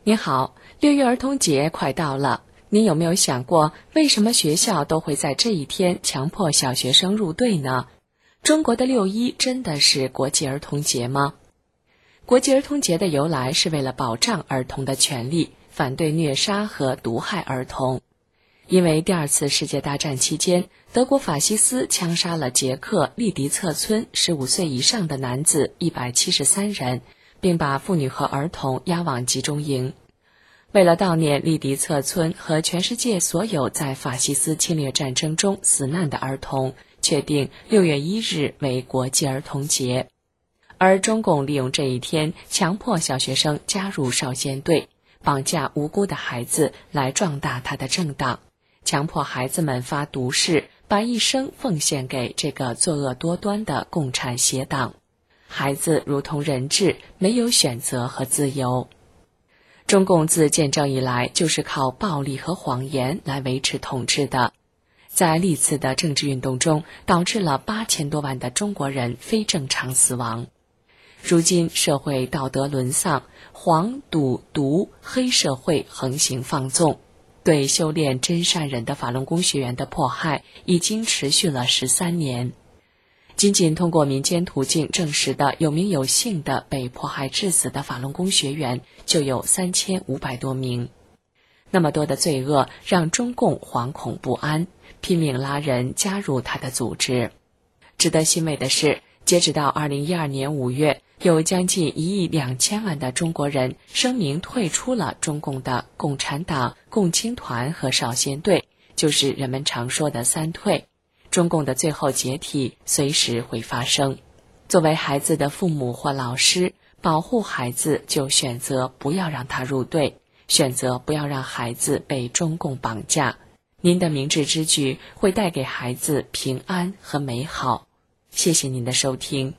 您好，6月儿童节快到了，您有没有想过，为什么学校都会在这一天强迫小学生入队呢？中国的6·1真的是国际儿童节吗？国际儿童节的由来是为了保障儿童的权利，反对虐杀和毒害儿童。因为第二次世界大战期间，德国法西斯枪杀了捷克利迪策村15岁以上的男子173人，并把妇女和儿童押往集中营。为了悼念利迪策村和全世界所有在法西斯侵略战争中死难的儿童，确定6月1日为国际儿童节。而中共利用这一天强迫小学生加入少先队，绑架无辜的孩子来壮大他的政党，强迫孩子们发毒誓，把一生奉献给这个作恶多端的共产邪党。孩子如同人质，没有选择和自由。中共自建政以来就是靠暴力和谎言来维持统治的，在历次的政治运动中，导致了8000多万的中国人非正常死亡。如今社会道德沦丧，黄赌毒黑社会横行放纵，对修炼真善忍的法轮功学员的迫害已经持续了13年。仅仅通过民间途径证实的有名有姓的被迫害致死的法轮功学员就有3500多名。那么多的罪恶让中共惶恐不安，拼命拉人加入他的组织。值得欣慰的是，截止到2012年5月，有将近1亿2千万的中国人声明退出了中共的共产党、共青团和少先队，就是人们常说的三退。中共的最后解体随时会发生。作为孩子的父母或老师，保护孩子就选择不要让他入队，选择不要让孩子被中共绑架。您的明智之举会带给孩子平安和美好。谢谢您的收听。